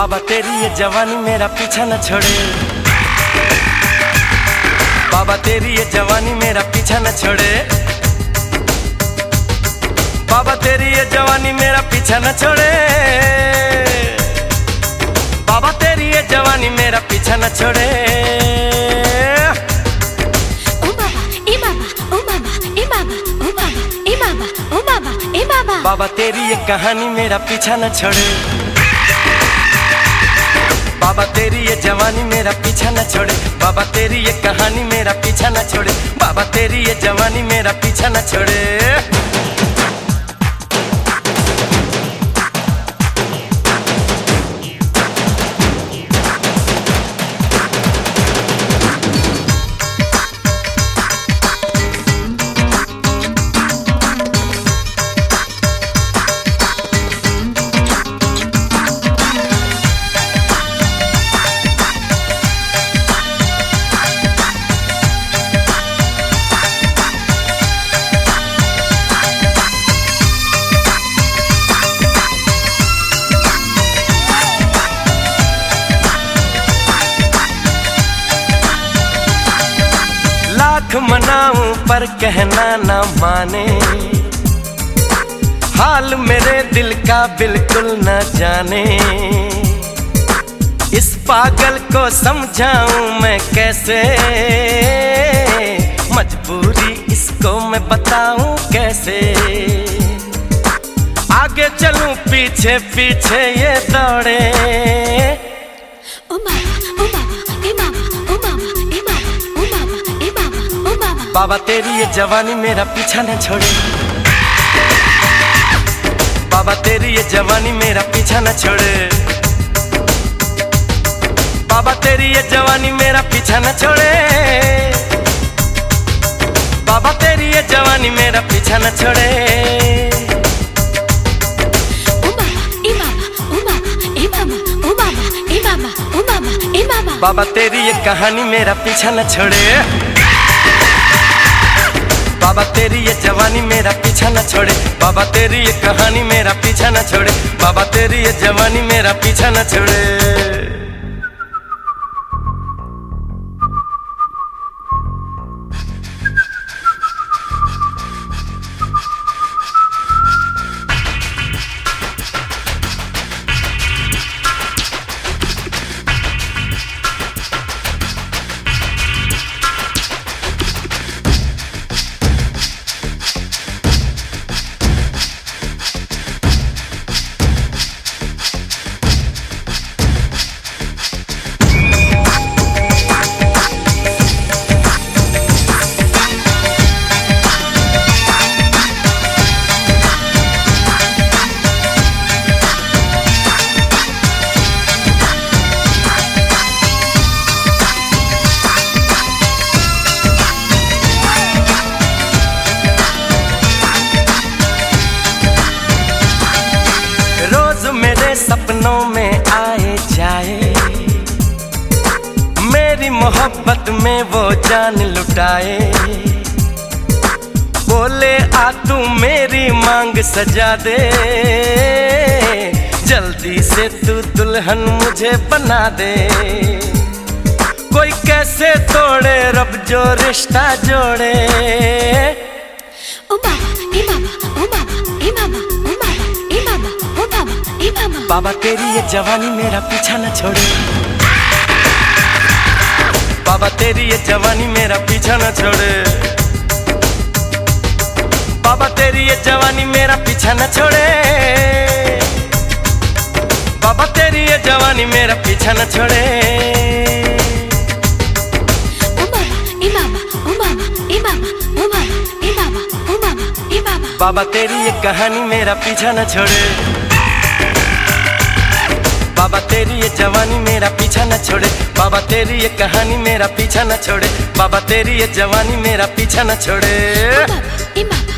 बाबा तेरी ये जवानी मेरा पीछा न छोड़े। बाबा तेरी ये जवानी मेरा पीछा न छोड़े। बाबा तेरी ये जवानी मेरा पीछा न छोड़े। बाबा तेरी ये जवानी मेरा पीछा न छोड़े। ओ बाबा ए बाबा ओ बाबा ए बाबा ओ बाबा ए बाबा ओ बाबा ए बाबा। बाबा तेरी ये कहानी मेरा पीछा न छोड़े। बाबा तेरी ये जवानी मेरा पीछा न छोड़े। बाबा तेरी ये कहानी मेरा पीछा न छोड़े। बाबा तेरी ये जवानी मेरा पीछा न छोड़े। लाख मनाऊं पर कहना ना माने, हाल मेरे दिल का बिल्कुल न जाने। इस पागल को समझाऊं मैं कैसे, मजबूरी इसको मैं बताऊं कैसे। आगे चलूं पीछे पीछे ये दौड़े। ओ बाबा ओ बाबा ए बाबा ओ बाबा ए बाबा ओ बाबा ए बाबा ओ बाबा। बाबा तेरी ये जवानी मेरा पीछा न छोड़े। बाबा तेरी ये जवानी मेरा पीछा न छोड़े। बाबा तेरी ये जवानी मेरा पीछा न छोड़े। बाबा तेरी ये जवानी मेरा पीछा न छोड़े। ओ बाबा ए बाबा ओ बाबा ए बाबा ओ बाबा ए बाबा ओ बाबा ए बाबा। बाबा तेरी ये कहानी मेरा पीछा न छोड़े। बाबा तेरी ये जवानी मेरा पीछा न छोड़े। बाबा तेरी ये कहानी मेरा पीछा न छोड़े। बाबा तेरी ये जवानी मेरा पीछा न छोड़े। मेरे सपनों में आए जाए, मेरी मोहब्बत में वो जान लुटाए। बोले आ तू मेरी मांग सजा दे, जल्दी से तू दुल्हन मुझे बना दे। कोई कैसे तोड़े रब जो रिश्ता जोड़े। ओ बाबा ए बाबा ओ बाबा ए बाबा ओ बाबा ए बाबा ओ बाबा ए बाबा। बाबा तेरी ये जवानी मेरा पीछा न छोड़े। बाबा तेरी ये जवानी मेरा पीछा न छोड़े। बाबा तेरी ये जवानी मेरा पीछा न छोड़े। बाबा तेरी ये जवानी मेरा पीछा न छोड़े। ओ बाबा ए बाबा ओ बाबा ए बाबा ओ बाबा ए बाबा ओ बाबा ए बाबा। बाबा तेरी ये कहानी मेरा पीछा न छोड़े। बाबा तेरी ये जवानी मेरा पीछा न छोड़े। बाबा तेरी ये कहानी मेरा पीछा न छोड़े। बाबा तेरी ये जवानी मेरा पीछा न छोड़े। ओ बाबा ए बाबा